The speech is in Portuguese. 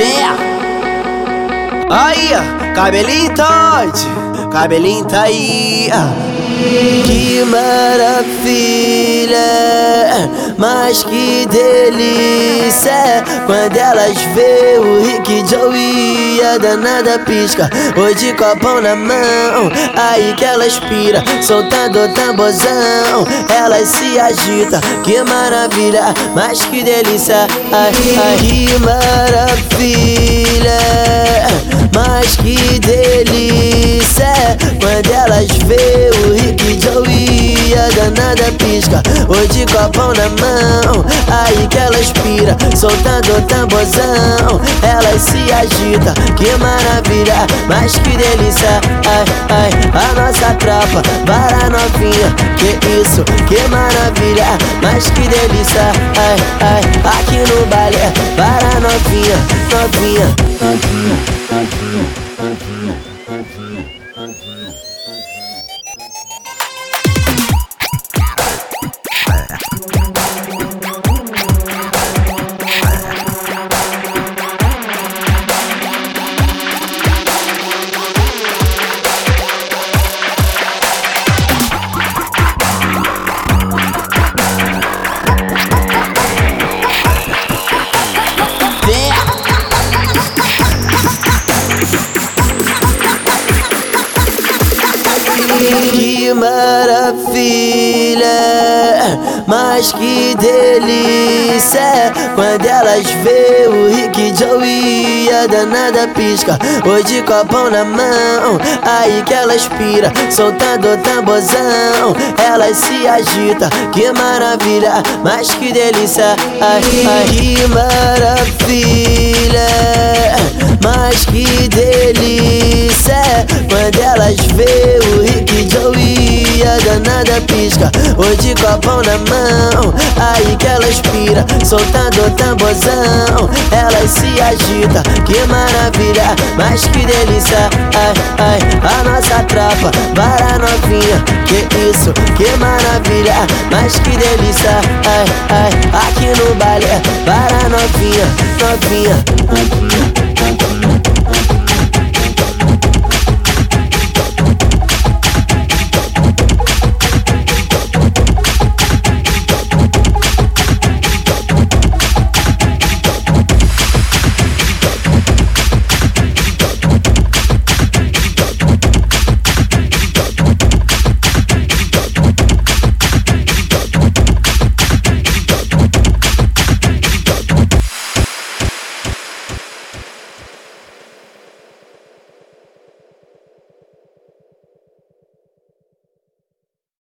Aí, cabelinho tarde, cabelinho tá aí. Que maravilha, mas que delícia quando elas vê o Rick Joey, a danada pisca. Hoje copão na mão, aí que elas pira, soltando o tamborzão, elas se agita. Que maravilha, mas que delícia, ai, ai. Que maravilha, mas que delícia quando elas vê o Rick Joey, a danada pisca. Hoje copão na mão, aí que ela expira, soltando o tamborzão, elas se agita. Que maravilha, mas que delícia, ai, ai. A nossa tropa, para novinha, que isso, que maravilha, mas que delícia, ai, ai. Aqui no baile, para novinha, novinha, novinha, novinha, novinha, novinha, novinha. Que maravilha, mas que delícia quando elas vê o Rick Joey, a danada pisca. Hoje copão na mão, aí que elas pira, soltando o tamborzão, elas se agita. Que maravilha, mas que delícia, ai, ai. Que maravilha, mas que delícia quando elas vê o Rick Joey, a danada pisca. Hoje copão na mão, aí que elas pira, soltando o tamborzão, elas se agita. Que maravilha, mas que delícia, ai, ai. A nossa tropa, para novinha, que isso, que maravilha, mas que delícia, ai, ai. Aqui no baile, para novinha, novinha, novinha.